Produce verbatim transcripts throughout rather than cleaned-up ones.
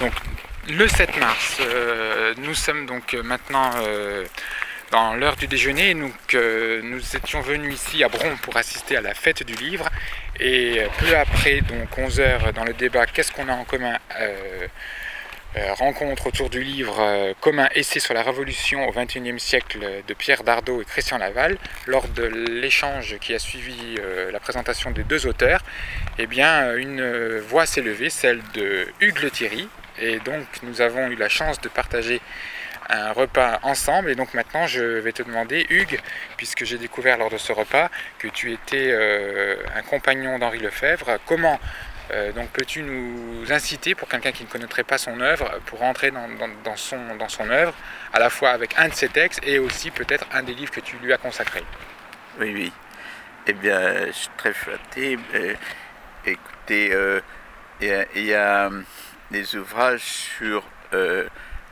Donc le sept mars, euh, nous sommes donc maintenant euh, dans l'heure du déjeuner. Donc euh, nous étions venus ici à Bron pour assister à la fête du livre. Et peu après, donc onze heures, dans le débat Qu'est-ce qu'on a en commun euh, euh, rencontre autour du livre euh, Commun essai sur la Révolution au vingt et unième siècle de Pierre Dardot et Christian Laval. Lors de l'échange qui a suivi euh, la présentation des deux auteurs, eh bien, une voix s'est levée, celle de Hugues Le Thierry. Et donc nous avons eu la chance de partager un repas ensemble. Et donc maintenant je vais te demander, Hugues, puisque j'ai découvert lors de ce repas que tu étais euh, un compagnon d'Henri Lefebvre, comment euh, donc peux-tu nous inciter, pour quelqu'un qui ne connaîtrait pas son œuvre, pour entrer dans, dans, dans, son, dans son œuvre, à la fois avec un de ses textes et aussi peut-être un des livres que tu lui as consacrés? Oui, oui. Eh bien, je suis très flatté. Euh, écoutez, euh, il y a... Il y a des ouvrages sur euh,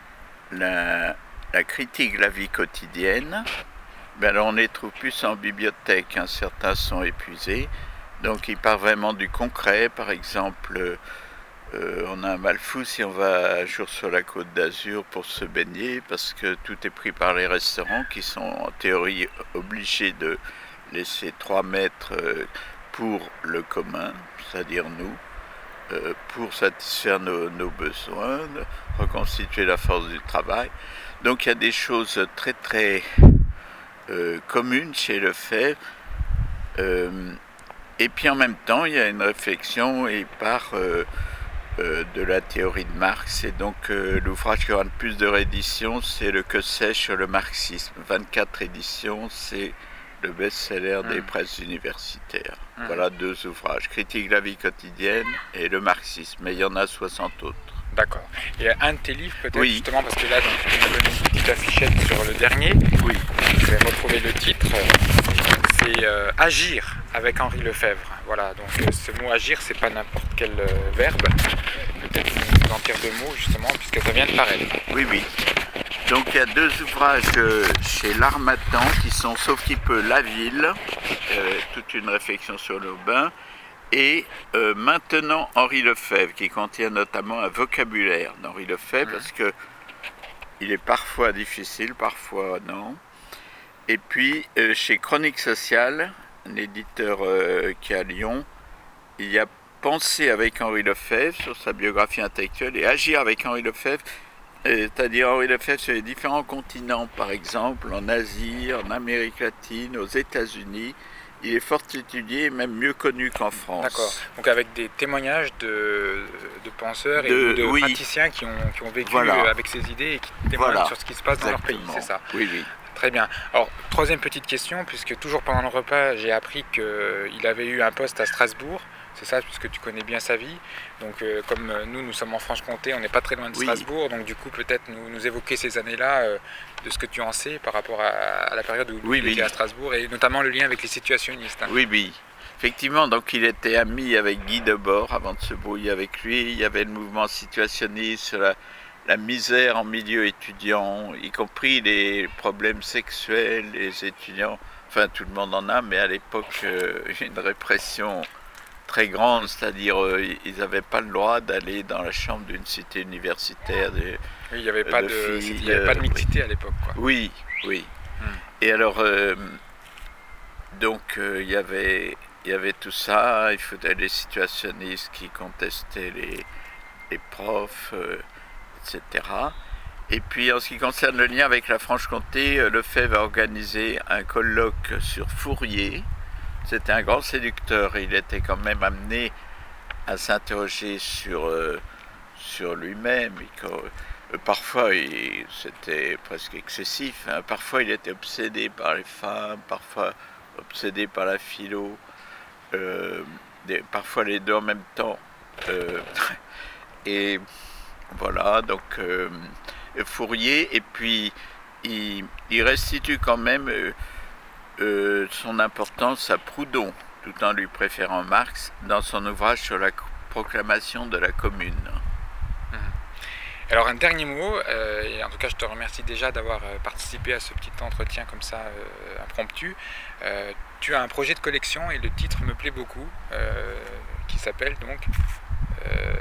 la, la critique de la vie quotidienne. Ben alors on les trouve plus en bibliothèque, hein, certains sont épuisés. Donc il part vraiment du concret. Par exemple, euh, on a un mal fou si on va un jour sur la Côte d'Azur pour se baigner, parce que tout est pris par les restaurants qui sont en théorie obligés de laisser trois mètres pour le commun, c'est-à-dire nous, pour satisfaire nos, nos besoins, reconstituer la force du travail. Donc il y a des choses très très euh, communes chez Lefebvre. Euh, et puis en même temps, il y a une réflexion et part euh, euh, de la théorie de Marx. Et donc euh, l'ouvrage qui aura le plus de rééditions, c'est le Que sais-je sur le marxisme. vingt-quatre éditions, c'est le best-seller des mmh. presses universitaires. Mmh. Voilà deux ouvrages, Critique de la vie quotidienne et le marxisme, mais il y en a soixante autres. D'accord. Et un de tes livres peut-être, oui. Justement, parce que là, donc, tu m'as donné une petite affichette sur le dernier. Oui. Je vais retrouver le titre. C'est euh, Agir avec Henri Lefebvre. Voilà, donc euh, ce mot agir, c'est pas n'importe quel euh, verbe. Peut-être nous en dire deux mots, justement, puisque ça vient de paraître. Oui, oui. Donc il y a deux ouvrages euh, chez l'Harmattan qui sont Sauf qui peut, La Ville, euh, toute une réflexion sur l'urbain, et euh, Maintenant Henri Lefebvre, qui contient notamment un vocabulaire d'Henri Lefebvre, mmh. parce que il est parfois difficile, parfois non. Et puis euh, chez Chronique Sociale, un éditeur euh, qui est à Lyon, il y a Penser avec Henri Lefebvre sur sa biographie intellectuelle et Agir avec Henri Lefebvre, c'est-à-dire Henri Lefebvre sur les différents continents, par exemple en Asie, en Amérique latine, aux États-Unis. Il est fort étudié et même mieux connu qu'en France. D'accord. Donc avec des témoignages de, de penseurs et de, de oui. praticiens qui ont, qui ont vécu voilà. avec ces idées et qui témoignent voilà. sur ce qui se passe dans Exactement. leur pays, c'est ça? Oui, oui. Très bien. Alors, troisième petite question, puisque toujours pendant le repas, j'ai appris qu'il avait eu un poste à Strasbourg. C'est ça, puisque tu connais bien sa vie. Donc, euh, comme nous, nous sommes en Franche-Comté, on n'est pas très loin de oui. Strasbourg. Donc, du coup, peut-être nous, nous évoquer ces années-là, euh, de ce que tu en sais par rapport à, à la période où oui, il oui. était à Strasbourg, et notamment le lien avec les situationnistes. Hein. Oui, oui. Effectivement, donc il était ami avec Guy Debord avant de se brouiller avec lui. Il y avait le mouvement situationniste sur la, la misère en milieu étudiant, y compris les problèmes sexuels, les étudiants. Enfin, tout le monde en a, mais à l'époque, euh, une répression très grande, c'est-à-dire euh, ils n'avaient pas le droit d'aller dans la chambre d'une cité universitaire. De, oui, il n'y avait, de de, filles, avait pas de mixité oui. à l'époque. Quoi. Oui, oui. Hmm. Et alors, euh, donc euh, il y avait, il y avait tout ça, il faisait les situationnistes qui contestaient les, les profs, euh, et cetera. Et puis en ce qui concerne le lien avec la Franche-Comté, euh, Lefebvre a organisé un colloque sur Fourier. C'était un grand séducteur, il était quand même amené à s'interroger sur, euh, sur lui-même. Et quand, euh, parfois, il, c'était presque excessif. Hein. Parfois, il était obsédé par les femmes, parfois obsédé par la philo, euh, des, parfois les deux en même temps. Euh, et voilà, donc euh, Fourier, et puis il, il restitue quand même... Euh, Euh, son importance à Proudhon, tout en lui préférant Marx, dans son ouvrage sur la proclamation de la Commune. Mmh. Alors un dernier mot, euh, et en tout cas je te remercie déjà d'avoir participé à ce petit entretien comme ça, euh, impromptu. Euh, tu as un projet de collection et le titre me plaît beaucoup, euh, qui s'appelle donc... Euh,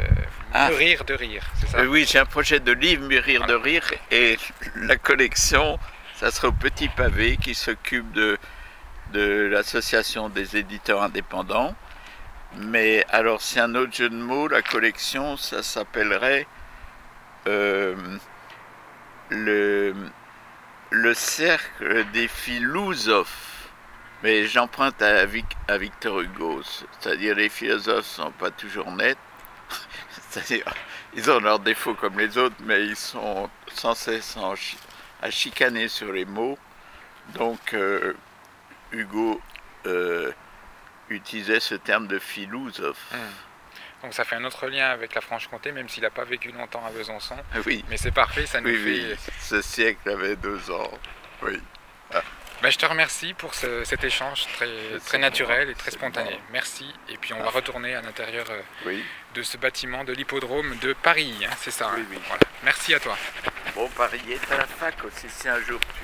Ah. De rire, de rire, c'est ça? Euh, oui, j'ai un projet de livre Mûrir de Voilà. rire et la collection, ça sera au Petit Pavé qui s'occupe de, de l'association des éditeurs indépendants. Mais alors c'est un autre jeu de mots, la collection, ça s'appellerait euh, le, le cercle des philosophes. Mais j'emprunte à, Vic, à Victor Hugo, c'est-à-dire les philosophes ne sont pas toujours nets, c'est-à-dire ils ont leurs défauts comme les autres, mais ils sont sans cesse en chi à chicaner sur les mots. Donc euh, Hugo euh, utilisait ce terme de philosophe. Mmh. Donc ça fait un autre lien avec la Franche-Comté, même s'il n'a pas vécu longtemps à Besançon. Oui. Mais c'est parfait, ça nous Oui, fait... oui, ce siècle avait deux ans. Oui. Ah. Ben, je te remercie pour ce, cet échange très, très naturel et très spontané. Bon. Merci. Et puis on Ah. va retourner à l'intérieur euh, Oui. de ce bâtiment de l'hippodrome de Paris, hein, c'est ça. Oui, hein oui. Voilà. Merci à toi. Bon, Paris est à la fac aussi, si un jour tu